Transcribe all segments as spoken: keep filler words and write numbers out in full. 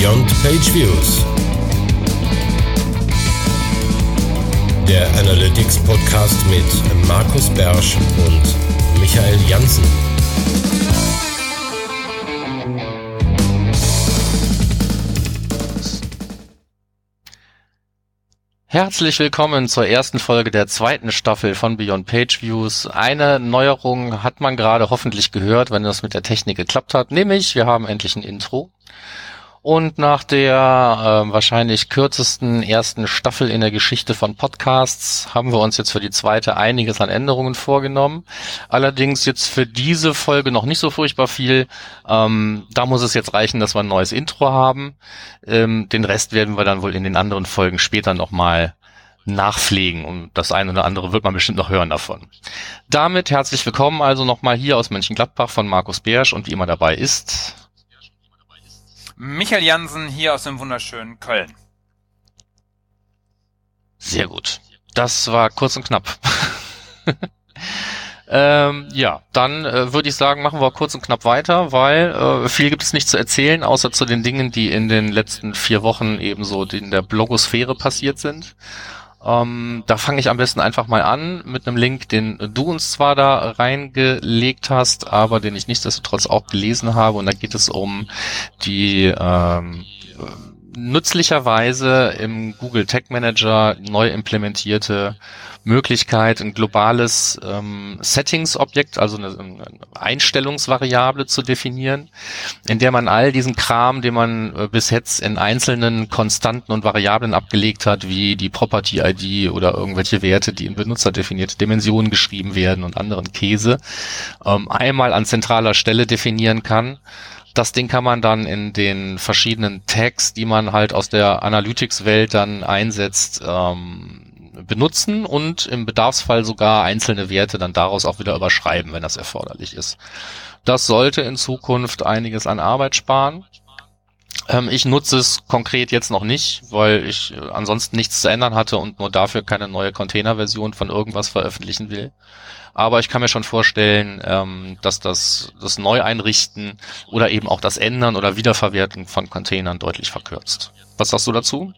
Beyond Page Views, der Analytics Podcast mit Markus Bersch und Michael Jansen. Herzlich willkommen zur ersten Folge der zweiten Staffel von Beyond Page Views. Eine Neuerung hat man gerade hoffentlich gehört, wenn das mit der Technik geklappt hat, nämlich wir haben endlich ein Intro. Und nach der äh, wahrscheinlich kürzesten ersten Staffel in der Geschichte von Podcasts haben wir uns jetzt für die zweite einiges an Änderungen vorgenommen. Allerdings jetzt für diese Folge noch nicht so furchtbar viel. Ähm, da muss es jetzt reichen, dass wir ein neues Intro haben. Ähm, den Rest werden wir dann wohl in den anderen Folgen später nochmal nachpflegen. Und das eine oder andere wird man bestimmt noch hören davon. Damit herzlich willkommen also nochmal hier aus Mönchengladbach von Markus Bersch und wie immer dabei ist Michael Jansen hier aus dem wunderschönen Köln. Sehr gut. Das war kurz und knapp. ähm, ja, dann äh, würde ich sagen, machen wir kurz und knapp weiter, weil äh, viel gibt es nicht zu erzählen, außer zu den Dingen, die in den letzten vier Wochen ebenso in der Blogosphäre passiert sind. Ähm, da fange ich am besten einfach mal an mit einem Link, den du uns zwar da reingelegt hast, aber den ich nichtsdestotrotz auch gelesen habe. Und da geht es um die ähm, nützlicherweise im Google Tag Manager neu implementierte Möglichkeit, ein globales ähm, Settings-Objekt, also eine, eine Einstellungsvariable zu definieren, in der man all diesen Kram, den man äh, bis jetzt in einzelnen Konstanten und Variablen abgelegt hat, wie die Property-I D oder irgendwelche Werte, die in benutzerdefinierte Dimensionen geschrieben werden und anderen Käse, ähm, einmal an zentraler Stelle definieren kann. Das Ding kann man dann in den verschiedenen Tags, die man halt aus der Analytics-Welt dann einsetzt, ähm, benutzen und im Bedarfsfall sogar einzelne Werte dann daraus auch wieder überschreiben, wenn das erforderlich ist. Das sollte in Zukunft einiges an Arbeit sparen. Ähm, ich nutze es konkret jetzt noch nicht, weil ich äh, ansonsten nichts zu ändern hatte und nur dafür keine neue Containerversion von irgendwas veröffentlichen will. Aber ich kann mir schon vorstellen, ähm, dass das, das Neueinrichten oder eben auch das Ändern oder Wiederverwerten von Containern deutlich verkürzt. Was sagst du dazu?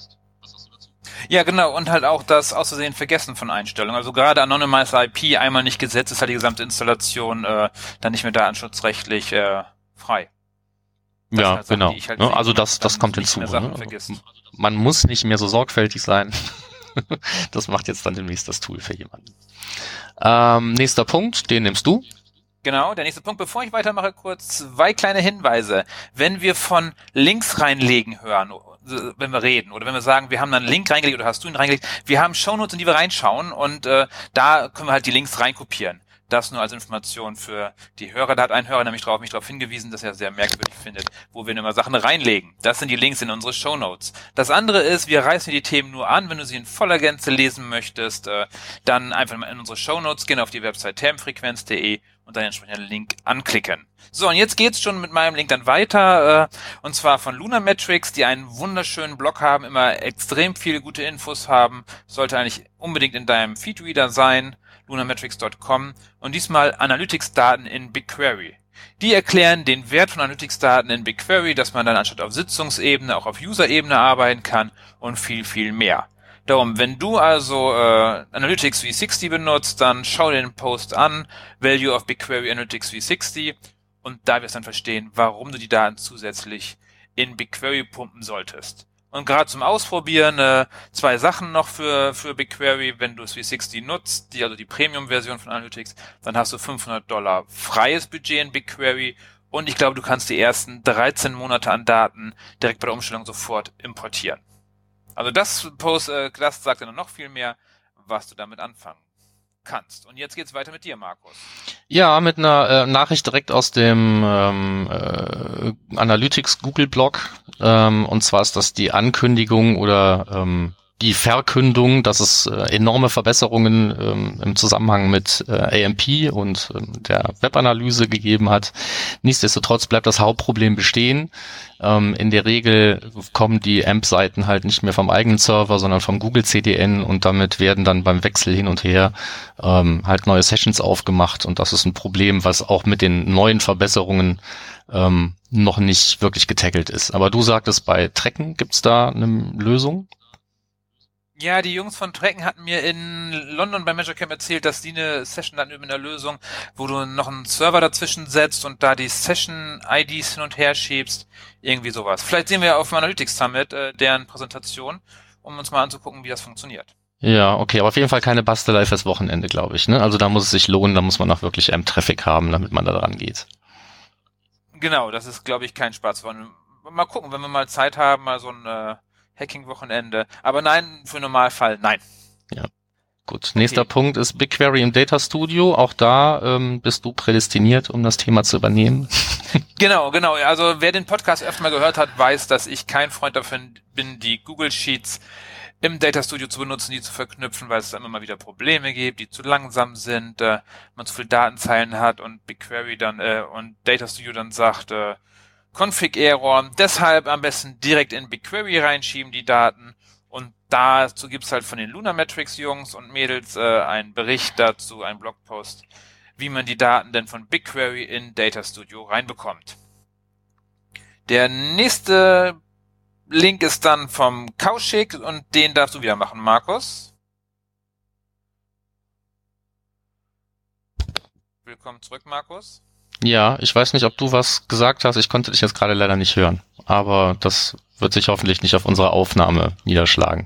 Ja, genau, und halt auch das aus Versehen Vergessen von Einstellungen. Also gerade Anonymized I P einmal nicht gesetzt, ist halt die gesamte Installation äh, dann nicht mehr datenschutzrechtlich äh, frei. Das ja, halt Sachen, genau. halt ne? Also das, das kommt hinzu. Ne? Man muss nicht mehr so sorgfältig sein. Das macht jetzt dann demnächst das Tool für jemanden. Ähm, nächster Punkt, den nimmst du. Genau, der nächste Punkt. Bevor ich weitermache, kurz zwei kleine Hinweise. Wenn wir von Links reinlegen hören, wenn wir reden oder wenn wir sagen, wir haben dann einen Link reingelegt oder hast du ihn reingelegt, wir haben Shownotes, in die wir reinschauen und äh, da können wir halt die Links reinkopieren. Das nur als Information für die Hörer. Da hat ein Hörer nämlich drauf, mich darauf hingewiesen, dass er sehr merkwürdig findet, wo wir immer Sachen reinlegen. Das sind die Links in unsere Shownotes. Das andere ist, wir reißen die Themen nur an. Wenn du sie in voller Gänze lesen möchtest, äh, dann einfach mal in unsere Shownotes gehen, auf die Website termfrequenz punkt de und dann entsprechend den Link anklicken. So, und jetzt geht's schon mit meinem Link dann weiter, äh, und zwar von Lunametrics, die einen wunderschönen Blog haben, immer extrem viele gute Infos haben. Sollte eigentlich unbedingt in deinem Feedreader sein. lunametrics punkt com und diesmal Analytics-Daten in BigQuery. Die erklären den Wert von Analytics-Daten in BigQuery, dass man dann anstatt auf Sitzungsebene auch auf User-Ebene arbeiten kann und viel, viel mehr. Darum, wenn du also äh, Analytics V sechzig benutzt, dann schau dir den Post an, Value of BigQuery Analytics V sechzig, und da wirst du dann verstehen, warum du die Daten zusätzlich in BigQuery pumpen solltest. Und gerade zum Ausprobieren äh, zwei Sachen noch für für BigQuery. Wenn du es V sechzig nutzt, die also die Premium-Version von Analytics, dann hast du fünfhundert Dollar freies Budget in BigQuery und ich glaube, du kannst die ersten dreizehn Monate an Daten direkt bei der Umstellung sofort importieren. Also das Post, äh, das sagt dann noch viel mehr, was du damit anfangen kannst. Und jetzt geht's weiter mit dir, Markus. Ja, mit einer äh, Nachricht direkt aus dem ähm, äh, Analytics Google Blog. Ähm, und zwar ist das die Ankündigung oder ähm, die Verkündung, dass es äh, enorme Verbesserungen ähm, im Zusammenhang mit äh, A M P und ähm, der Webanalyse gegeben hat. Nichtsdestotrotz bleibt das Hauptproblem bestehen. Ähm, in der Regel kommen die A M P-Seiten halt nicht mehr vom eigenen Server, sondern vom Google C D N und damit werden dann beim Wechsel hin und her ähm, halt neue Sessions aufgemacht und das ist ein Problem, was auch mit den neuen Verbesserungen ähm, noch nicht wirklich getackelt ist. Aber du sagtest, bei Trecken gibt's da eine Lösung? Ja, die Jungs von Trecken hatten mir in London bei Measure Camp erzählt, dass die eine Session hatten mit einer Lösung, wo du noch einen Server dazwischen setzt und da die Session-I Ds hin und her schiebst. Irgendwie sowas. Vielleicht sehen wir auf dem Analytics Summit äh, deren Präsentation, um uns mal anzugucken, wie das funktioniert. Ja, okay, aber auf jeden Fall keine Bastelei fürs Wochenende, glaube ich. Ne? Also da muss es sich lohnen, da muss man auch wirklich ähm, Traffic haben, damit man da dran geht. Genau, das ist, glaube ich, kein Spaß. Mal gucken, wenn wir mal Zeit haben, mal so ein äh, Hacking-Wochenende. Aber nein, für Normalfall, nein. Ja, gut. Nächster Okay. Punkt ist BigQuery im Data Studio. Auch da ähm, bist du prädestiniert, um das Thema zu übernehmen. Genau, genau. Also wer den Podcast öfter mal gehört hat, weiß, dass ich kein Freund davon bin, die Google Sheets im Data Studio zu benutzen, die zu verknüpfen, weil es da immer mal wieder Probleme gibt, die zu langsam sind, äh, man zu viele Datenzeilen hat und BigQuery dann äh, und Data Studio dann sagt, äh, Config-Error. Deshalb am besten direkt in BigQuery reinschieben, die Daten. Und dazu gibt's halt von den Lunametrics-Jungs und Mädels äh, einen Bericht dazu, einen Blogpost, wie man die Daten denn von BigQuery in Data Studio reinbekommt. Der nächste Link ist dann vom Kaushik und den darfst du wieder machen, Markus. Willkommen zurück, Markus. Ja, ich weiß nicht, ob du was gesagt hast. Ich konnte dich jetzt gerade leider nicht hören. Aber das wird sich hoffentlich nicht auf unserer Aufnahme niederschlagen.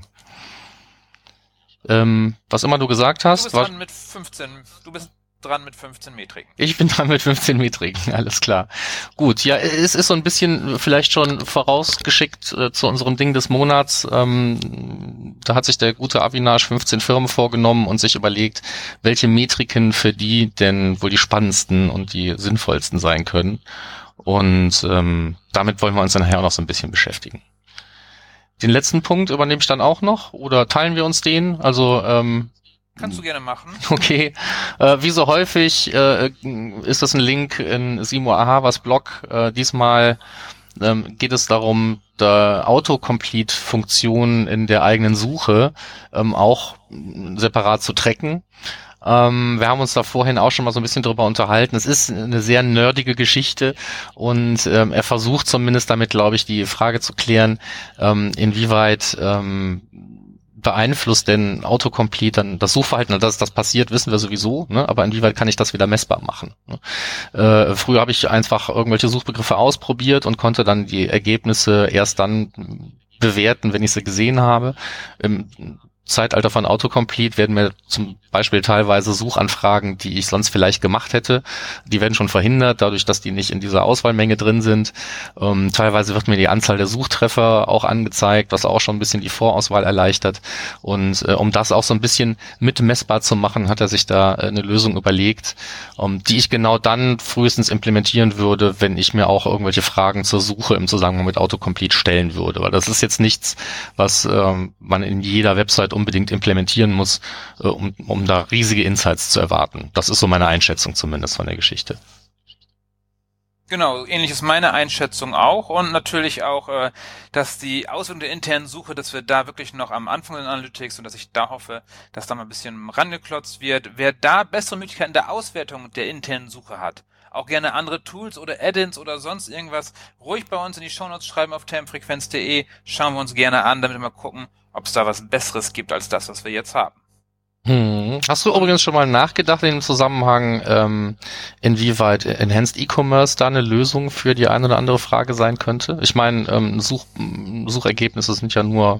Ähm, was immer du gesagt hast. Du bist war, dran mit fünfzehn. Du bist dran mit fünfzehn Metriken. Ich bin dran mit fünfzehn Metriken, alles klar. Gut, ja, es ist so ein bisschen vielleicht schon vorausgeschickt äh, zu unserem Ding des Monats. Ähm, da hat sich der gute Avinash fünfzehn Firmen vorgenommen und sich überlegt, welche Metriken für die denn wohl die spannendsten und die sinnvollsten sein können. Und ähm, damit wollen wir uns dann nachher auch noch so ein bisschen beschäftigen. Den letzten Punkt übernehme ich dann auch noch oder teilen wir uns den? Also ähm, Kannst du gerne machen. Okay, äh, wie so häufig äh, ist das ein Link in Simo Ahavas Blog. Äh, diesmal ähm, geht es darum, der Autocomplete-Funktion in der eigenen Suche ähm, auch separat zu tracken. Ähm, wir haben uns da vorhin auch schon mal so ein bisschen drüber unterhalten. Es ist eine sehr nerdige Geschichte und ähm, er versucht zumindest damit, glaube ich, die Frage zu klären, ähm, inwieweit ähm, beeinflusst denn Autocomplete dann das Suchverhalten? Dass das passiert, wissen wir sowieso, ne? Aber inwieweit kann ich das wieder messbar machen? Ne? Äh, früher habe ich einfach irgendwelche Suchbegriffe ausprobiert und konnte dann die Ergebnisse erst dann bewerten, wenn ich sie gesehen habe. Im Zeitalter von Autocomplete werden mir zum Beispiel teilweise Suchanfragen, die ich sonst vielleicht gemacht hätte, die werden schon verhindert, dadurch, dass die nicht in dieser Auswahlmenge drin sind. Ähm, teilweise wird mir die Anzahl der Suchtreffer auch angezeigt, was auch schon ein bisschen die Vorauswahl erleichtert. Und äh, um das auch so ein bisschen mit messbar zu machen, hat er sich da äh, eine Lösung überlegt, ähm, die ich genau dann frühestens implementieren würde, wenn ich mir auch irgendwelche Fragen zur Suche im Zusammenhang mit Autocomplete stellen würde. Weil das ist jetzt nichts, was ähm, man in jeder Website unbedingt implementieren muss, äh, um, um da riesige Insights zu erwarten. Das ist so meine Einschätzung zumindest von der Geschichte. Genau, ähnlich ist meine Einschätzung auch und natürlich auch, äh, dass die Auswirkungen der internen Suche, dass wir da wirklich noch am Anfang in Analytics und dass ich da hoffe, dass da mal ein bisschen rangeklotzt wird. Wer da bessere Möglichkeiten der Auswertung der internen Suche hat, auch gerne andere Tools oder Add-ins oder sonst irgendwas, ruhig bei uns in die Shownotes schreiben auf termfrequenz punkt de, schauen wir uns gerne an, damit wir mal gucken, ob es da was Besseres gibt als das, was wir jetzt haben. Hm. Hast du übrigens schon mal nachgedacht in dem Zusammenhang, ähm, inwieweit Enhanced E-Commerce da eine Lösung für die eine oder andere Frage sein könnte? Ich meine, ähm, Such, Suchergebnisse sind ja nur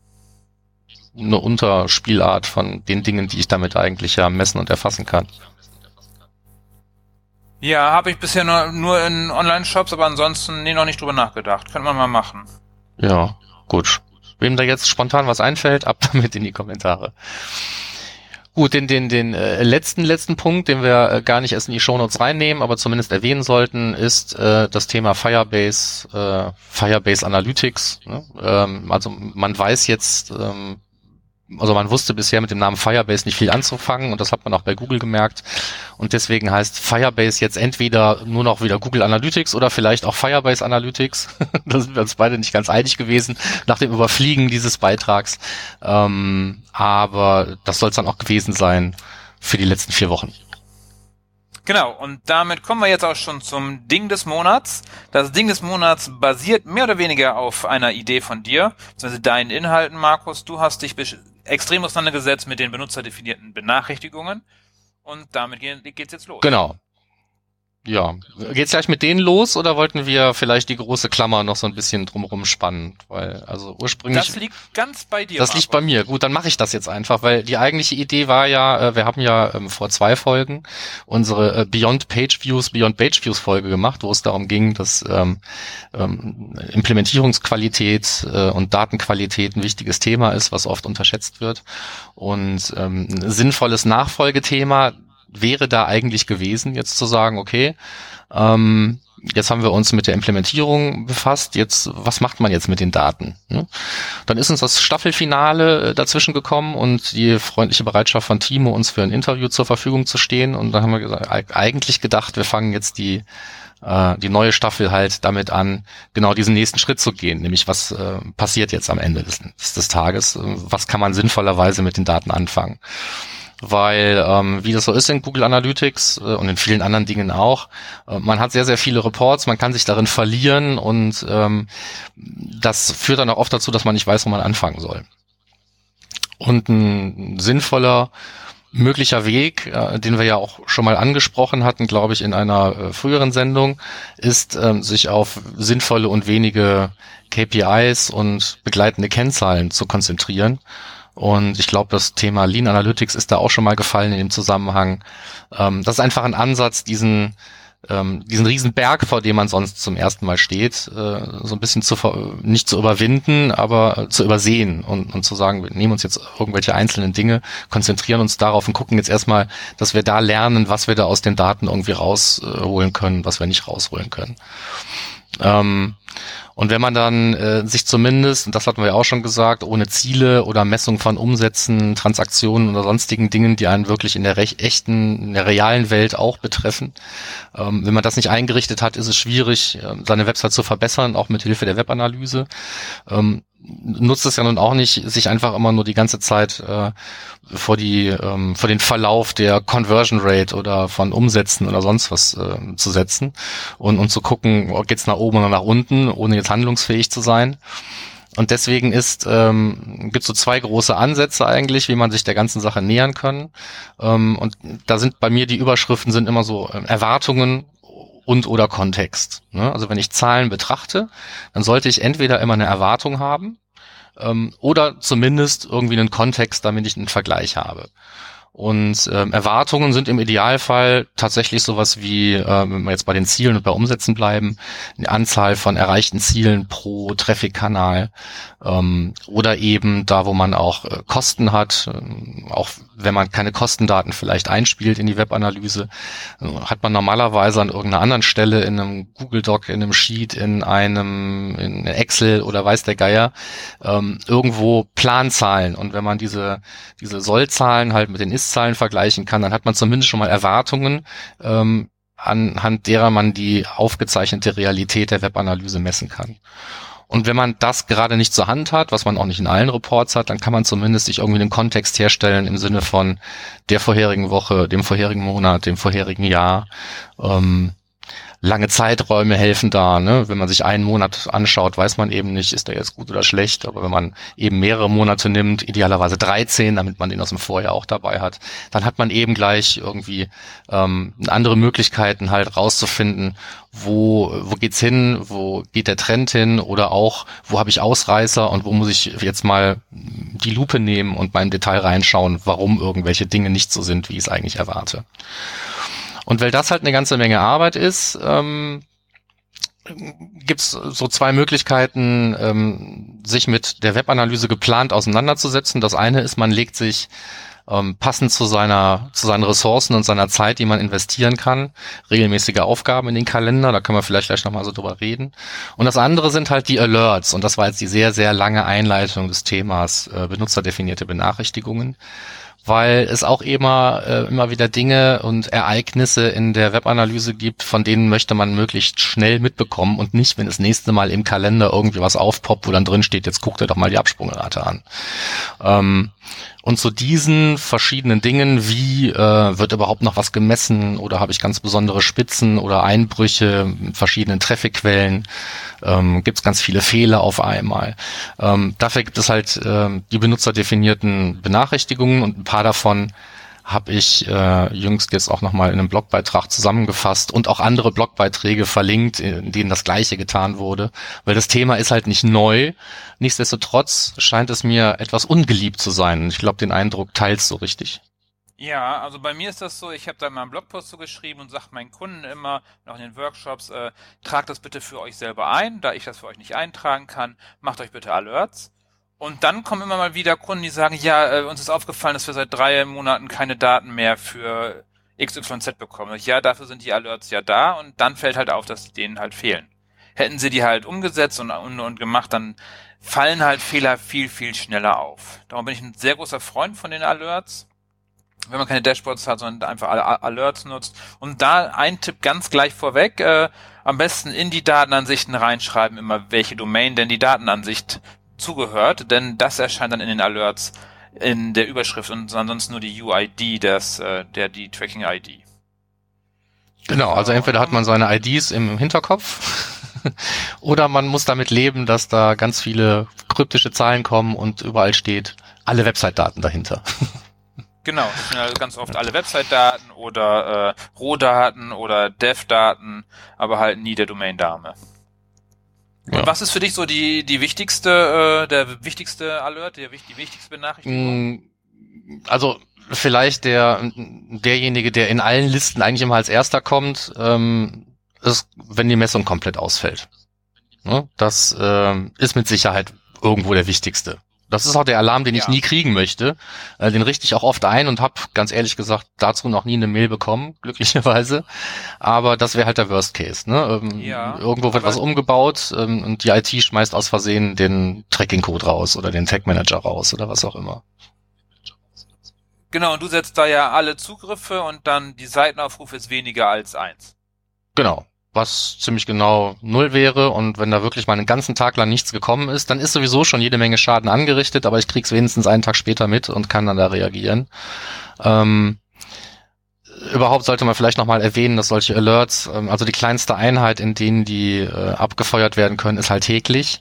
eine Unterspielart von den Dingen, die ich damit eigentlich ja messen und erfassen kann. Ja, habe ich bisher nur, nur in Online-Shops, aber ansonsten nee, noch nicht drüber nachgedacht. Könnte man mal machen. Ja, gut. Wem da jetzt spontan was einfällt, ab damit in die Kommentare. Gut, den den den äh, letzten letzten Punkt, den wir äh, gar nicht erst in die Shownotes reinnehmen, aber zumindest erwähnen sollten, ist äh, das Thema Firebase, äh, Firebase Analytics. Ne? Ähm, also man weiß jetzt, ähm, also man wusste bisher mit dem Namen Firebase nicht viel anzufangen und das hat man auch bei Google gemerkt. Und deswegen heißt Firebase jetzt entweder nur noch wieder Google Analytics oder vielleicht auch Firebase Analytics. Da sind wir uns beide nicht ganz einig gewesen nach dem Überfliegen dieses Beitrags. Ähm, aber das soll es dann auch gewesen sein für die letzten vier Wochen. Genau, und damit kommen wir jetzt auch schon zum Ding des Monats. Das Ding des Monats basiert mehr oder weniger auf einer Idee von dir, beziehungsweise deinen Inhalten, Markus. Du hast dich besch- extrem auseinandergesetzt mit den benutzerdefinierten Benachrichtigungen und damit ge- geht's jetzt los. Genau. Ja, geht's gleich mit denen los oder wollten wir vielleicht die große Klammer noch so ein bisschen drumherum spannen? Weil, also ursprünglich... Das liegt ganz bei dir, Das Markus. liegt bei mir. Gut, dann mache ich das jetzt einfach, weil die eigentliche Idee war ja, äh, wir haben ja ähm, vor zwei Folgen unsere äh, Beyond Page Views, Beyond Page Views Folge gemacht, wo es darum ging, dass ähm, ähm, Implementierungsqualität äh, und Datenqualität ein wichtiges Thema ist, was oft unterschätzt wird. Und ähm, ein sinnvolles Nachfolgethema wäre da eigentlich gewesen, jetzt zu sagen, okay, ähm, jetzt haben wir uns mit der Implementierung befasst, jetzt, was macht man jetzt mit den Daten? Ne? Dann ist uns das Staffelfinale dazwischen gekommen und die freundliche Bereitschaft von Timo, uns für ein Interview zur Verfügung zu stehen. Und dann haben wir gesagt, eigentlich gedacht, wir fangen jetzt die äh, die neue Staffel halt damit an, genau diesen nächsten Schritt zu gehen, nämlich was äh, passiert jetzt am Ende des, des Tages, was kann man sinnvollerweise mit den Daten anfangen. Weil, ähm, wie das so ist in Google Analytics äh, und in vielen anderen Dingen auch, äh, man hat sehr, sehr viele Reports, man kann sich darin verlieren und ähm, das führt dann auch oft dazu, dass man nicht weiß, wo man anfangen soll. Und ein sinnvoller, möglicher Weg, äh, den wir ja auch schon mal angesprochen hatten, glaube ich, in einer äh, früheren Sendung, ist, äh, sich auf sinnvolle und wenige K P Is und begleitende Kennzahlen zu konzentrieren. Und ich glaube, das Thema Lean Analytics ist da auch schon mal gefallen in dem Zusammenhang. Ähm, das ist einfach ein Ansatz, diesen ähm, diesen riesen Berg, vor dem man sonst zum ersten Mal steht, äh, so ein bisschen zu nicht zu überwinden, aber zu übersehen und, und zu sagen, wir nehmen uns jetzt irgendwelche einzelnen Dinge, konzentrieren uns darauf und gucken jetzt erstmal, dass wir da lernen, was wir da aus den Daten irgendwie rausholen können, was wir nicht rausholen können. Ähm, Und wenn man dann äh, sich zumindest, und das hatten wir ja auch schon gesagt, ohne Ziele oder Messung von Umsätzen, Transaktionen oder sonstigen Dingen, die einen wirklich in der recht, echten, in der realen Welt auch betreffen, ähm, wenn man das nicht eingerichtet hat, ist es schwierig, äh, seine Website zu verbessern, auch mit Hilfe der Webanalyse. Ähm, nutzt es ja nun auch nicht, sich einfach immer nur die ganze Zeit äh, vor die ähm, vor den Verlauf der Conversion Rate oder von Umsätzen oder sonst was äh, zu setzen und und zu gucken, oh, geht's nach oben oder nach unten, ohne jetzt handlungsfähig zu sein. Und deswegen ist ähm, gibt es so zwei große Ansätze eigentlich, wie man sich der ganzen Sache nähern kann. Ähm, und da sind bei mir die Überschriften sind immer so äh, Erwartungen und oder Kontext. Ne? Also wenn ich Zahlen betrachte, dann sollte ich entweder immer eine Erwartung haben ähm, oder zumindest irgendwie einen Kontext, damit ich einen Vergleich habe. Und ähm, Erwartungen sind im Idealfall tatsächlich sowas wie, äh, wenn wir jetzt bei den Zielen und bei Umsätzen bleiben, eine Anzahl von erreichten Zielen pro Traffic-Kanal ähm, oder eben da, wo man auch äh, Kosten hat, äh, auch wenn man keine Kostendaten vielleicht einspielt in die Webanalyse, äh, hat man normalerweise an irgendeiner anderen Stelle in einem Google Doc, in einem Sheet, in einem in Excel oder weiß der Geier ähm, irgendwo Planzahlen. Und wenn man diese diese Sollzahlen halt mit den Ist-Zahlen vergleichen kann, dann hat man zumindest schon mal Erwartungen, ähm, anhand derer man die aufgezeichnete Realität der Webanalyse messen kann. Und wenn man das gerade nicht zur Hand hat, was man auch nicht in allen Reports hat, dann kann man zumindest sich irgendwie einen Kontext herstellen im Sinne von der vorherigen Woche, dem vorherigen Monat, dem vorherigen Jahr. Ähm, lange Zeiträume helfen da, ne? Wenn man sich einen Monat anschaut, weiß man eben nicht, ist der jetzt gut oder schlecht, aber wenn man eben mehrere Monate nimmt, idealerweise dreizehn, damit man den aus dem Vorjahr auch dabei hat, dann hat man eben gleich irgendwie ähm, andere Möglichkeiten halt rauszufinden, wo wo geht's hin, wo geht der Trend hin oder auch, wo habe ich Ausreißer und wo muss ich jetzt mal die Lupe nehmen und mal im Detail reinschauen, warum irgendwelche Dinge nicht so sind, wie ich es eigentlich erwarte. Und weil das halt eine ganze Menge Arbeit ist, ähm, gibt's so zwei Möglichkeiten, ähm, sich mit der Webanalyse geplant auseinanderzusetzen. Das eine ist, man legt sich ähm, passend zu seiner, zu seinen Ressourcen und seiner Zeit, die man investieren kann, regelmäßige Aufgaben in den Kalender. Da können wir vielleicht gleich nochmal so drüber reden. Und das andere sind halt die Alerts. Und das war jetzt die sehr, sehr lange Einleitung des Themas äh, benutzerdefinierte Benachrichtigungen, weil es auch immer äh, immer wieder Dinge und Ereignisse in der Webanalyse gibt, von denen möchte man möglichst schnell mitbekommen und nicht, wenn das nächste Mal im Kalender irgendwie was aufpoppt, wo dann drin steht, jetzt guckt ihr doch mal die Absprungrate an. Ähm, und zu diesen verschiedenen Dingen, wie äh, wird überhaupt noch was gemessen oder habe ich ganz besondere Spitzen oder Einbrüche mit verschiedenen Trafficquellen, ähm, gibt es ganz viele Fehler auf einmal. Ähm, dafür gibt es halt äh, die benutzerdefinierten Benachrichtigungen und ein paar davon habe ich äh, jüngst jetzt auch nochmal in einem Blogbeitrag zusammengefasst und auch andere Blogbeiträge verlinkt, in denen das Gleiche getan wurde, weil das Thema ist halt nicht neu. Nichtsdestotrotz scheint es mir etwas ungeliebt zu sein. Und ich glaube, den Eindruck teilst du richtig. Ja, also bei mir ist das so, ich habe da mal einen Blogpost so geschrieben und sage meinen Kunden immer, auch in den Workshops, äh, tragt das bitte für euch selber ein, da ich das für euch nicht eintragen kann, macht euch bitte Alerts. Und dann kommen immer mal wieder Kunden, die sagen, ja, äh, uns ist aufgefallen, dass wir seit drei Monaten keine Daten mehr für X Y Z bekommen. Ja, dafür sind die Alerts ja da und dann fällt halt auf, dass die denen halt fehlen. Hätten sie die halt umgesetzt und, und, und gemacht, dann fallen halt Fehler viel, viel schneller auf. Darum bin ich ein sehr großer Freund von den Alerts, wenn man keine Dashboards hat, sondern einfach Alerts nutzt. Und da ein Tipp ganz gleich vorweg, äh, am besten in die Datenansichten reinschreiben, immer welche Domain denn die Datenansicht zugehört, denn das erscheint dann in den Alerts in der Überschrift und ansonsten nur die U I D, das, äh, der, die Tracking-I D. Genau, also entweder hat man seine I Ds im Hinterkopf oder man muss damit leben, dass da ganz viele kryptische Zahlen kommen und überall steht, alle Website-Daten dahinter. Genau, das sind also ganz oft alle Website-Daten oder äh, Rohdaten oder Dev-Daten, aber halt nie der Domain-Name. Und ja. Was ist für dich so die die wichtigste, äh, der wichtigste Alert, die, die wichtigste Benachrichtigung? Also vielleicht der derjenige, der in allen Listen eigentlich immer als erster kommt, ähm, ist, wenn die Messung komplett ausfällt. Ne? Das ähm, ist mit Sicherheit irgendwo der wichtigste. Das ist auch der Alarm, den ich ja. nie kriegen möchte. Äh, den richte ich auch oft ein und habe, ganz ehrlich gesagt, dazu noch nie eine Mail bekommen, glücklicherweise. Aber das wäre halt der Worst Case. Ne? Ähm, ja, irgendwo wird was umgebaut ähm, und die I T schmeißt aus Versehen den Tracking-Code raus oder den Tag-Manager raus oder was auch immer. Genau, und du setzt da ja alle Zugriffe und dann die Seitenaufrufe ist weniger als eins. Genau. Was ziemlich genau null wäre und wenn da wirklich mal einen ganzen Tag lang nichts gekommen ist, dann ist sowieso schon jede Menge Schaden angerichtet, aber ich krieg's wenigstens einen Tag später mit und kann dann da reagieren. Ähm, überhaupt sollte man vielleicht nochmal erwähnen, dass solche Alerts, ähm, also die kleinste Einheit, in denen die äh, abgefeuert werden können, ist halt täglich.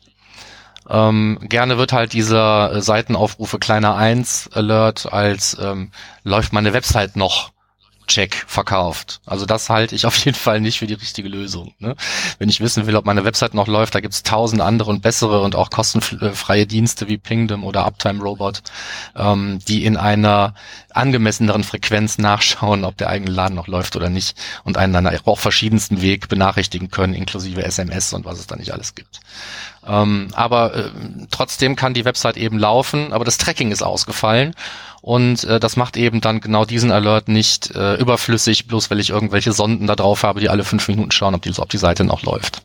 Ähm, gerne wird halt dieser äh, Seitenaufrufe kleiner eins Alert als ähm, läuft meine Website noch Check verkauft. Also das halte ich auf jeden Fall nicht für die richtige Lösung. Ne? Wenn ich wissen will, ob meine Website noch läuft, da gibt es tausend andere und bessere und auch kostenfreie Dienste wie Pingdom oder Uptime Robot, ähm, die in einer angemesseneren Frequenz nachschauen, ob der eigene Laden noch läuft oder nicht und einen dann auch verschiedensten Weg benachrichtigen können, inklusive S M S und was es da nicht alles gibt. Ähm, aber äh, trotzdem kann die Website eben laufen, aber das Tracking ist ausgefallen. Und äh, das macht eben dann genau diesen Alert nicht äh, überflüssig, bloß weil ich irgendwelche Sonden da drauf habe, die alle fünf Minuten schauen, ob die, ob die Seite noch läuft.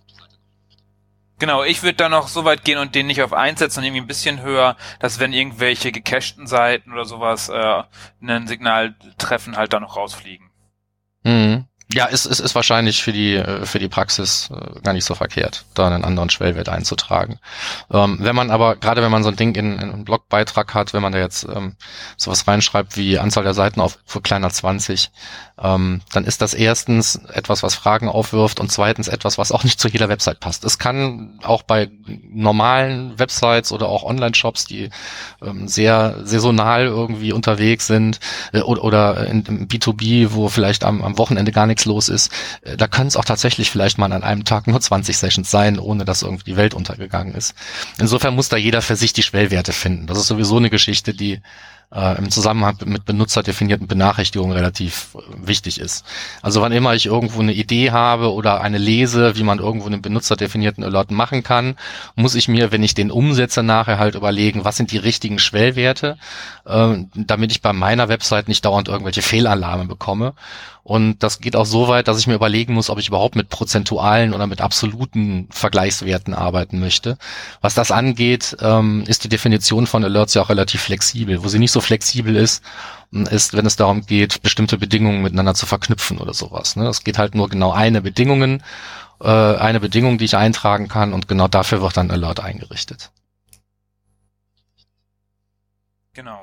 Genau, ich würde da noch so weit gehen und den nicht auf eins setzen und irgendwie ein bisschen höher, dass wenn irgendwelche gecachten Seiten oder sowas äh, ein Signal treffen, halt da noch rausfliegen. Mhm. Ja, es ist, ist, ist wahrscheinlich für die für die Praxis äh, gar nicht so verkehrt, da einen anderen Schwellwert einzutragen. Ähm, wenn man aber, gerade wenn man so ein Ding in, in einem Blogbeitrag hat, wenn man da jetzt ähm, sowas reinschreibt wie Anzahl der Seiten auf für kleiner zwanzig, ähm, dann ist das erstens etwas, was Fragen aufwirft und zweitens etwas, was auch nicht zu jeder Website passt. Es kann auch bei normalen Websites oder auch Online-Shops, die ähm, sehr saisonal irgendwie unterwegs sind äh, oder, oder in, im B zwei B, wo vielleicht am, am Wochenende gar nichts los ist, da können es auch tatsächlich vielleicht mal an einem Tag nur zwanzig Sessions sein, ohne dass irgendwie die Welt untergegangen ist. Insofern muss da jeder für sich die Schwellwerte finden. Das ist sowieso eine Geschichte, die äh, im Zusammenhang mit benutzerdefinierten Benachrichtigungen relativ äh, wichtig ist. Also wann immer ich irgendwo eine Idee habe oder eine lese, wie man irgendwo einen benutzerdefinierten Alert machen kann, muss ich mir, wenn ich den umsetze, nachher halt überlegen, was sind die richtigen Schwellwerte, äh, damit ich bei meiner Website nicht dauernd irgendwelche Fehlalarme bekomme. Und das geht auch so weit, dass ich mir überlegen muss, ob ich überhaupt mit prozentualen oder mit absoluten Vergleichswerten arbeiten möchte. Was das angeht, ähm, ist die Definition von Alerts ja auch relativ flexibel. Wo sie nicht so flexibel ist, ist, wenn es darum geht, bestimmte Bedingungen miteinander zu verknüpfen oder sowas. Ne? Es geht halt nur genau eine Bedingungen, äh, eine Bedingung, die ich eintragen kann, und genau dafür wird dann Alert eingerichtet. Genau.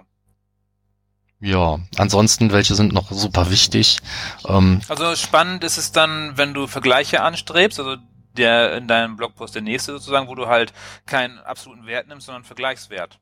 Ja, ansonsten, welche sind noch super wichtig? Ähm, also spannend ist es dann, wenn du Vergleiche anstrebst, also der in deinem Blogpost der nächste sozusagen, wo du halt keinen absoluten Wert nimmst, sondern einen Vergleichswert.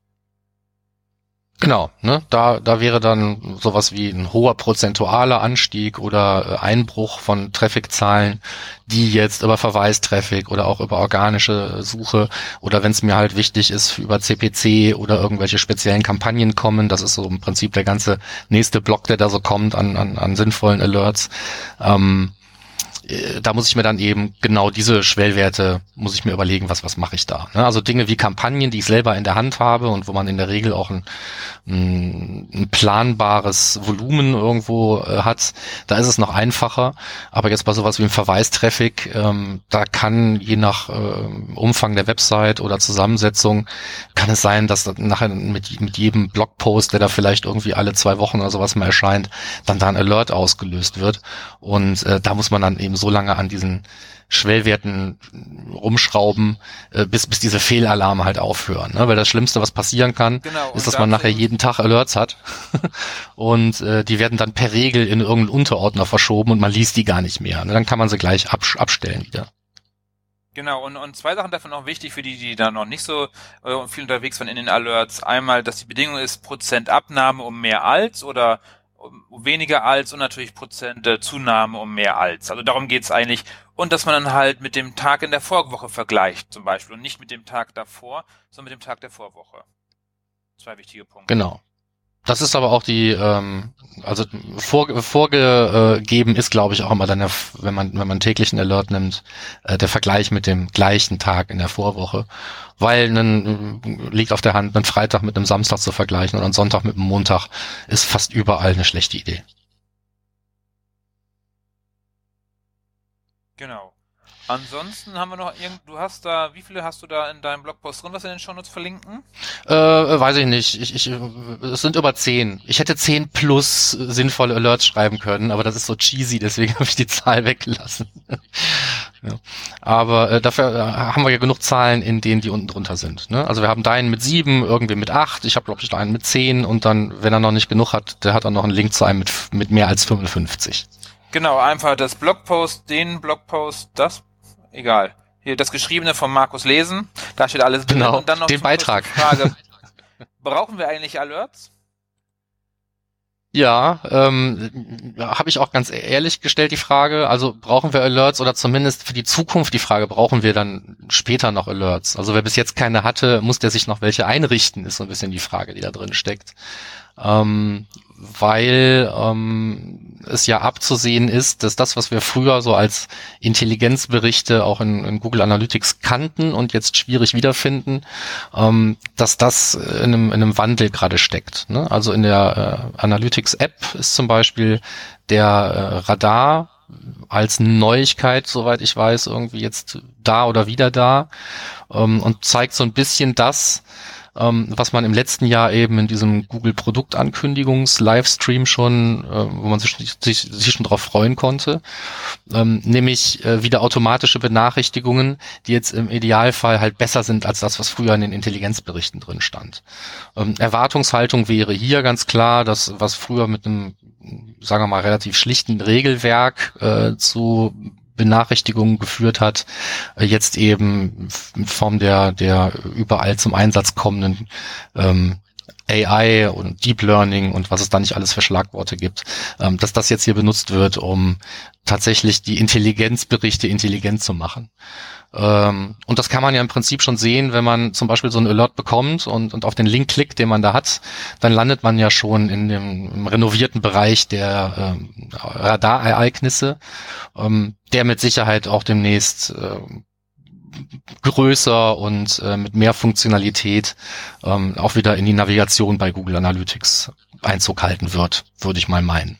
Genau, ne, da da wäre dann sowas wie ein hoher prozentualer Anstieg oder Einbruch von Traffic-Zahlen, die jetzt über Verweistraffic oder auch über organische Suche oder wenn es mir halt wichtig ist, über C P C oder irgendwelche speziellen Kampagnen kommen. Das ist so im Prinzip der ganze nächste Block, der da so kommt an an, an sinnvollen Alerts. Ähm, da muss ich mir dann eben genau diese Schwellwerte, muss ich mir überlegen, was was mache ich da. Also Dinge wie Kampagnen, die ich selber in der Hand habe und wo man in der Regel auch ein, ein, ein planbares Volumen irgendwo äh, hat, da ist es noch einfacher. Aber jetzt bei sowas wie im Verweistraffic, ähm, da kann je nach äh, Umfang der Website oder Zusammensetzung, kann es sein, dass nachher mit, mit jedem Blogpost, der da vielleicht irgendwie alle zwei Wochen oder sowas mal erscheint, dann da ein Alert ausgelöst wird. Und äh, da muss man dann eben so lange an diesen Schwellwerten rumschrauben, äh, bis bis diese Fehlalarme halt aufhören. Ne? Weil das Schlimmste, was passieren kann, genau, ist, dass man nachher jeden Tag Alerts hat und äh, die werden dann per Regel in irgendeinen Unterordner verschoben und man liest die gar nicht mehr. Ne? Dann kann man sie gleich abs- abstellen wieder. Genau, und, und zwei Sachen davon auch wichtig für die, die da noch nicht so äh, viel unterwegs waren in den Alerts. Einmal, dass die Bedingung ist, Prozent Abnahme um mehr als oder um weniger als und natürlich Prozent äh, Zunahme um mehr als. Also darum geht's eigentlich. Und dass man dann halt mit dem Tag in der Vorwoche vergleicht zum Beispiel und nicht mit dem Tag davor, sondern mit dem Tag der Vorwoche. Zwei wichtige Punkte. Genau. Das ist aber auch die, ähm, also vor, vorgegeben ist, glaube ich, auch immer dann, der, wenn man wenn man täglichen Alert nimmt, äh, der Vergleich mit dem gleichen Tag in der Vorwoche, weil ein, liegt auf der Hand, einen Freitag mit einem Samstag zu vergleichen oder einen Sonntag mit einem Montag ist fast überall eine schlechte Idee. Genau. Ansonsten haben wir noch irgend, du hast da, wie viele hast du da in deinem Blogpost drin, was wir in den Shownotes verlinken? Äh, weiß ich nicht. Ich, ich, es sind über zehn. Ich hätte zehn plus sinnvolle Alerts schreiben können, aber das ist so cheesy, deswegen habe ich die Zahl weggelassen. Ja. Aber äh, dafür äh, haben wir ja genug Zahlen in denen, die unten drunter sind. Ne? Also wir haben deinen mit sieben, irgendwie mit acht, ich habe glaube ich einen mit zehn und dann, wenn er noch nicht genug hat, der hat dann noch einen Link zu einem mit, mit mehr als fünfundfünfzig. Genau, einfach das Blogpost, den Blogpost, das egal. Hier das Geschriebene von Markus lesen, da steht alles drin. Genau, und dann noch den Beitrag. Frage, brauchen wir eigentlich Alerts? Ja, ähm, habe ich auch ganz ehrlich gestellt die Frage, also brauchen wir Alerts oder zumindest für die Zukunft die Frage, brauchen wir dann später noch Alerts? Also wer bis jetzt keine hatte, muss der sich noch welche einrichten, ist so ein bisschen die Frage, die da drin steckt. Ähm, weil ähm, es ja abzusehen ist, dass das, was wir früher so als Intelligenzberichte auch in, in Google Analytics kannten und jetzt schwierig wiederfinden, ähm, dass das in einem, in einem Wandel gerade steckt. Ne? Also in der äh, Analytics-App ist zum Beispiel der äh, Radar als Neuigkeit, soweit ich weiß, irgendwie jetzt da oder wieder da ähm, und zeigt so ein bisschen das, Ähm, was man im letzten Jahr eben in diesem Google-Produktankündigungs-Livestream schon, äh, wo man sich, sich, sich schon drauf freuen konnte, ähm, nämlich äh, wieder automatische Benachrichtigungen, die jetzt im Idealfall halt besser sind als das, was früher in den Intelligenzberichten drin stand. Ähm, Erwartungshaltung wäre hier ganz klar, dass was früher mit einem, sagen wir mal, relativ schlichten Regelwerk äh, zu Benachrichtigungen geführt hat, jetzt eben in Form der der überall zum Einsatz kommenden ähm, A I und Deep Learning und was es da nicht alles für Schlagworte gibt, ähm, dass das jetzt hier benutzt wird, um tatsächlich die Intelligenzberichte intelligent zu machen. Ähm, und das kann man ja im Prinzip schon sehen, wenn man zum Beispiel so einen Alert bekommt und, und auf den Link klickt, den man da hat, dann landet man ja schon in dem im renovierten Bereich der ähm, Radarereignisse, ähm, der mit Sicherheit auch demnächst äh, größer und äh, mit mehr Funktionalität ähm, auch wieder in die Navigation bei Google Analytics Einzug halten wird, würde ich mal meinen.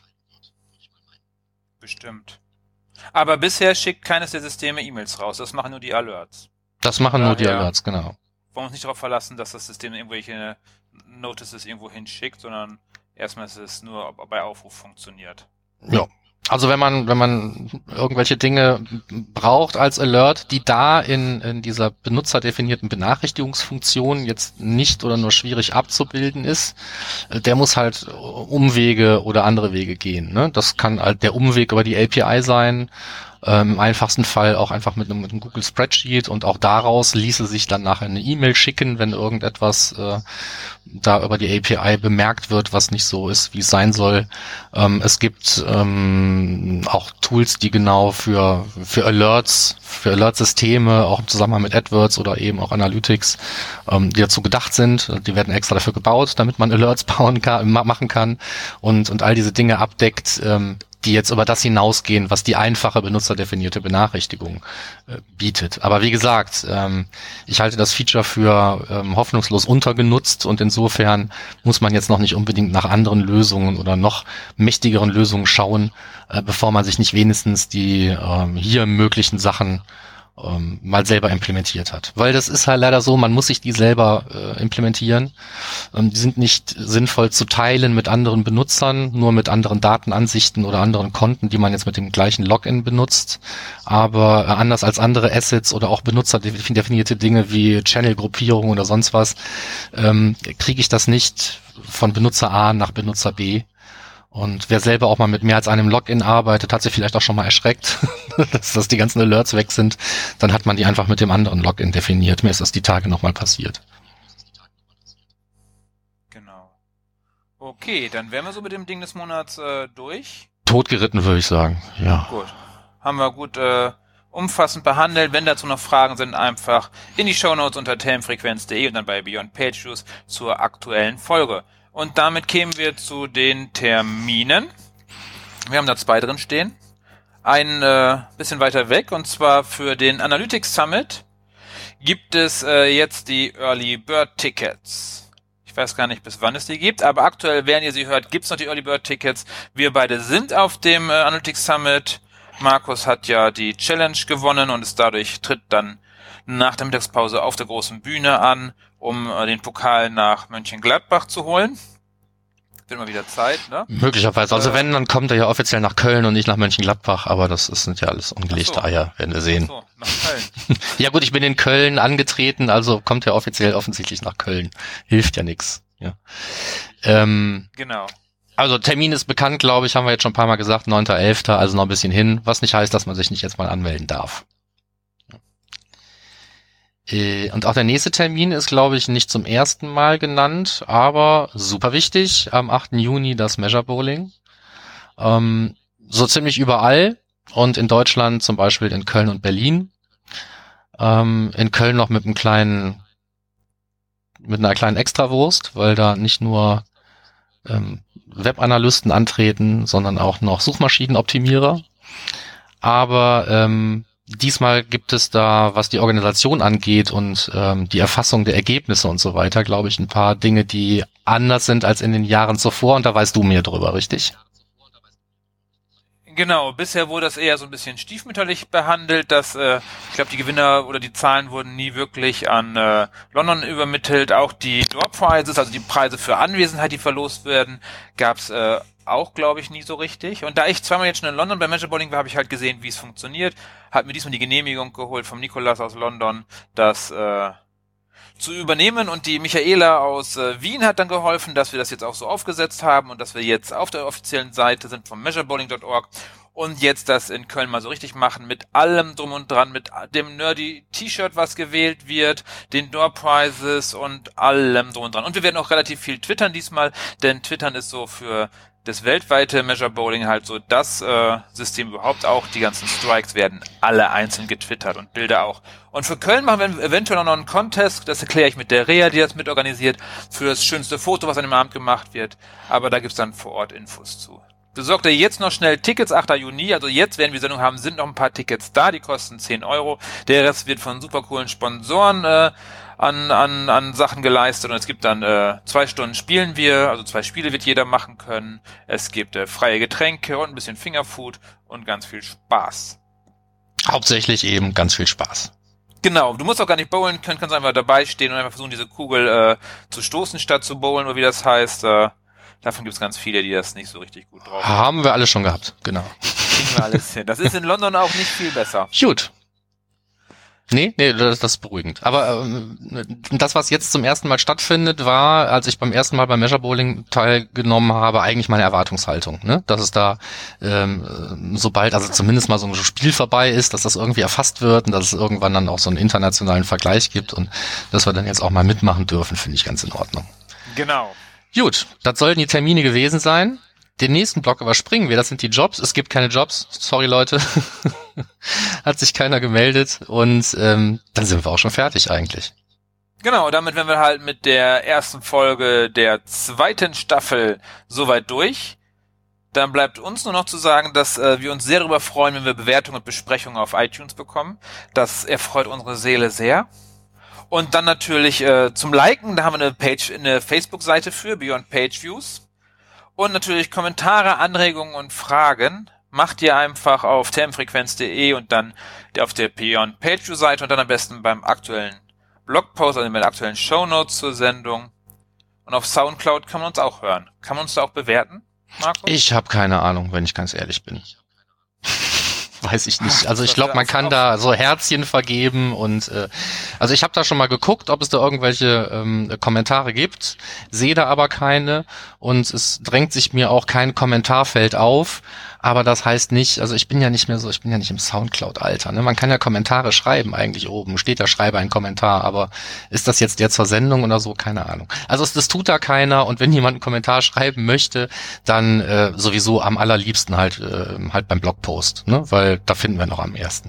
Bestimmt. Aber bisher schickt keines der Systeme E-Mails raus, das machen nur die Alerts. Das machen Daher nur die Alerts, genau. Wollen wir uns nicht darauf verlassen, dass das System irgendwelche Notices irgendwo hinschickt, sondern erstmal ist es nur bei Aufruf funktioniert. Ja. Also wenn man wenn man irgendwelche Dinge braucht als Alert, die da in, in dieser benutzerdefinierten Benachrichtigungsfunktion jetzt nicht oder nur schwierig abzubilden ist, der muss halt Umwege oder andere Wege gehen. Ne? Das kann halt der Umweg über die A P I sein, ähm, im einfachsten Fall auch einfach mit einem, mit einem Google Spreadsheet und auch daraus ließe sich dann nachher eine E-Mail schicken, wenn irgendetwas äh, da über die A P I bemerkt wird, was nicht so ist, wie es sein soll. Ähm, es gibt ähm, auch Tools, die genau für für Alerts, für Alert-Systeme, auch im Zusammenhang mit AdWords oder eben auch Analytics, ähm, die dazu gedacht sind. Die werden extra dafür gebaut, damit man Alerts bauen kann, ma- machen kann und und all diese Dinge abdeckt, ähm, die jetzt über das hinausgehen, was die einfache benutzerdefinierte Benachrichtigung äh, bietet. Aber wie gesagt, ähm, ich halte das Feature für ähm, hoffnungslos untergenutzt und insofern muss man jetzt noch nicht unbedingt nach anderen Lösungen oder noch mächtigeren Lösungen schauen, äh, bevor man sich nicht wenigstens die ähm, hier möglichen Sachen ähm, mal selber implementiert hat. Weil das ist halt leider so, man muss sich die selber äh, implementieren. Ähm, die sind nicht sinnvoll zu teilen mit anderen Benutzern, nur mit anderen Datenansichten oder anderen Konten, die man jetzt mit dem gleichen Login benutzt. Aber äh, anders als andere Assets oder auch benutzerdefinierte Dinge wie Channel-Gruppierung oder sonst was, ähm, kriege ich das nicht von Benutzer A nach Benutzer B. Und wer selber auch mal mit mehr als einem Login arbeitet, hat sich vielleicht auch schon mal erschreckt, dass, dass die ganzen Alerts weg sind. Dann hat man die einfach mit dem anderen Login definiert. Mir ist das die Tage nochmal passiert. Genau. Okay, dann wären wir so mit dem Ding des Monats äh, durch. Totgeritten, würde ich sagen, ja. Gut. Haben wir gut äh, umfassend behandelt. Wenn dazu noch Fragen sind, einfach in die Shownotes unter themenfrequenz punkt de und dann bei Beyond Page Views zur aktuellen Folge. Und damit kämen wir zu den Terminen. Wir haben da zwei drin stehen. Ein äh, bisschen weiter weg, und zwar für den Analytics Summit gibt es äh, jetzt die Early Bird Tickets. Ich weiß gar nicht, bis wann es die gibt, aber aktuell, während ihr sie hört, gibt es noch die Early Bird Tickets. Wir beide sind auf dem äh, Analytics Summit. Markus hat ja die Challenge gewonnen und ist dadurch tritt dann nach der Mittagspause auf der großen Bühne an, um äh, den Pokal nach Mönchengladbach zu holen. Wird mal wieder Zeit, ne? Möglicherweise. Also äh, wenn, dann kommt er ja offiziell nach Köln und nicht nach Mönchengladbach, aber das ist, sind ja alles ungelegte so. Eier, werden wir sehen. Ach so, nach Köln. Ja gut, ich bin in Köln angetreten, also kommt er offiziell offensichtlich nach Köln. Hilft ja nix. Ja. Ähm, genau. Also Termin ist bekannt, glaube ich, haben wir jetzt schon ein paar Mal gesagt, neunter elfter also noch ein bisschen hin, was nicht heißt, dass man sich nicht jetzt mal anmelden darf. Und auch der nächste Termin ist, glaube ich, nicht zum ersten Mal genannt, aber super wichtig. Am achten Juni das Measure Bowling. Ähm, so ziemlich überall und in Deutschland zum Beispiel in Köln und Berlin. Ähm, in Köln noch mit einem kleinen, mit einer kleinen Extrawurst, weil da nicht nur ähm, Webanalysten antreten, sondern auch noch Suchmaschinenoptimierer. Aber ähm, diesmal gibt es da, was die Organisation angeht und ähm, die Erfassung der Ergebnisse und so weiter, glaube ich, ein paar Dinge, die anders sind als in den Jahren zuvor. Und da weißt du mehr drüber, richtig? Genau, bisher wurde das eher so ein bisschen stiefmütterlich behandelt, dass äh, ich glaube, die Gewinner oder die Zahlen wurden nie wirklich an äh, London übermittelt. Auch die Door Prizes, also die Preise für Anwesenheit, die verlost werden, gab's äh, auch, glaube ich, nie so richtig. Und da ich zweimal jetzt schon in London bei Measure Bowling war, habe ich halt gesehen, wie es funktioniert. Hat mir diesmal die Genehmigung geholt vom Nikolas aus London, das äh, zu übernehmen. Und die Michaela aus äh, Wien hat dann geholfen, dass wir das jetzt auch so aufgesetzt haben und dass wir jetzt auf der offiziellen Seite sind von measure bowling dot org. und jetzt das in Köln mal so richtig machen, mit allem drum und dran, mit dem nerdy T-Shirt, was gewählt wird, den Door Prizes und allem drum und dran. Und wir werden auch relativ viel twittern diesmal, denn Twittern ist so für das weltweite Measure Bowling halt so das äh, System überhaupt auch. Die ganzen Strikes werden alle einzeln getwittert und Bilder auch. Und für Köln machen wir eventuell auch noch einen Contest, das erkläre ich mit der Rea, die das mitorganisiert, für das schönste Foto, was an dem Abend gemacht wird. Aber da gibt's dann vor Ort Infos zu. Besorgt ihr jetzt noch schnell Tickets, achter Juni, also jetzt, werden wir Sendung haben, sind noch ein paar Tickets da, die kosten zehn Euro. Der Rest wird von super coolen Sponsoren äh, an, an, an Sachen geleistet und es gibt dann äh, zwei Stunden spielen wir, also zwei Spiele wird jeder machen können. Es gibt äh, freie Getränke und ein bisschen Fingerfood und ganz viel Spaß. Hauptsächlich eben ganz viel Spaß. Genau, du musst auch gar nicht bowlen können, kannst einfach dabei stehen und einfach versuchen, diese Kugel äh, zu stoßen statt zu bowlen, oder wie das heißt. Äh, davon gibt es ganz viele, die das nicht so richtig gut drauf haben. Haben wir alle schon gehabt, genau. Kriegen wir alles hin. Das ist in London auch nicht viel besser. Gut. Nee, nee, das, das ist beruhigend. Aber ähm, das, was jetzt zum ersten Mal stattfindet, war, als ich beim ersten Mal beim Measure Bowling teilgenommen habe, eigentlich meine Erwartungshaltung, ne? Dass es da ähm, sobald, also zumindest mal so ein Spiel vorbei ist, dass das irgendwie erfasst wird und dass es irgendwann dann auch so einen internationalen Vergleich gibt und dass wir dann jetzt auch mal mitmachen dürfen, finde ich ganz in Ordnung. Genau. Gut, das sollten die Termine gewesen sein. Den nächsten Block überspringen wir, das sind die Jobs. Es gibt keine Jobs, sorry Leute, hat sich keiner gemeldet und ähm, dann sind wir auch schon fertig eigentlich. Genau, damit wären wir halt mit der ersten Folge der zweiten Staffel soweit durch. Dann bleibt uns nur noch zu sagen, dass äh, wir uns sehr darüber freuen, wenn wir Bewertungen und Besprechungen auf iTunes bekommen. Das erfreut unsere Seele sehr. Und dann natürlich äh, zum Liken, da haben wir eine Page, eine Facebook-Seite für, Beyond Page Views. Und natürlich Kommentare, Anregungen und Fragen macht ihr einfach auf termfrequenz punkt de und dann auf der Beyond Page View Seite und dann am besten beim aktuellen Blogpost, also mit den aktuellen Shownotes zur Sendung. Und auf Soundcloud kann man uns auch hören. Kann man uns da auch bewerten, Markus? Ich habe keine Ahnung, wenn ich ganz ehrlich bin. Weiß ich nicht. Also ich glaube, man kann da so Herzchen vergeben und äh, also ich habe da schon mal geguckt, ob es da irgendwelche ähm, Kommentare gibt, sehe da aber keine und es drängt sich mir auch kein Kommentarfeld auf, aber das heißt nicht, also ich bin ja nicht mehr so, ich bin ja nicht im Soundcloud-Alter, ne? Man kann ja Kommentare schreiben eigentlich oben, steht da, schreibe einen Kommentar, aber ist das jetzt der zur Sendung oder so? Keine Ahnung. Also es, das tut da keiner und wenn jemand einen Kommentar schreiben möchte, dann äh, sowieso am allerliebsten halt äh, halt beim Blogpost, ne? Weil da finden wir noch am ersten.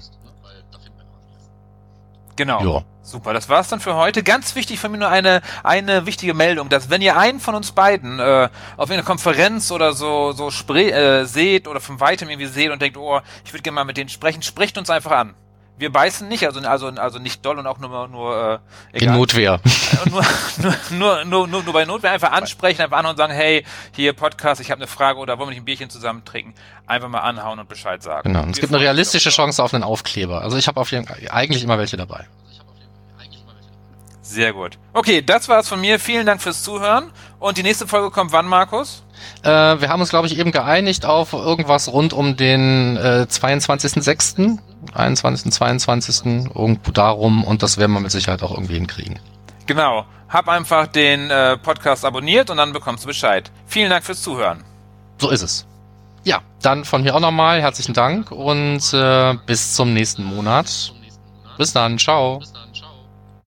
Genau. Jo. Super, das war's dann für heute. Ganz wichtig von mir nur eine eine wichtige Meldung, dass wenn ihr einen von uns beiden äh, auf einer Konferenz oder so so spre- äh, seht oder von weitem irgendwie seht und denkt, oh, ich würde gerne mal mit denen sprechen, sprecht uns einfach an. Wir beißen nicht, also also also nicht doll und auch nur nur äh, egal. In Notwehr. nur, nur, nur, nur, nur, nur bei Notwehr einfach ansprechen, einfach anhauen und sagen, hey, hier Podcast, ich habe eine Frage oder wollen wir nicht ein Bierchen zusammen trinken? Einfach mal anhauen und Bescheid sagen. Genau. Und es Wir gibt eine realistische uns Chance auf einen Aufkleber. Also ich habe auf jeden Fall eigentlich immer welche dabei. Sehr gut. Okay, das war's von mir. Vielen Dank fürs Zuhören. Und die nächste Folge kommt wann, Markus? Äh, wir haben uns, glaube ich, eben geeinigt auf irgendwas rund um den äh, zweiundzwanzigsten sechsten einundzwanzigsten zweiundzwanzigsten irgendwo darum und das werden wir mit Sicherheit auch irgendwie hinkriegen. Genau. Hab einfach den äh, Podcast abonniert und dann bekommst du Bescheid. Vielen Dank fürs Zuhören. So ist es. Ja, dann von mir auch nochmal herzlichen Dank und äh, bis zum nächsten Monat. Bis dann, ciao.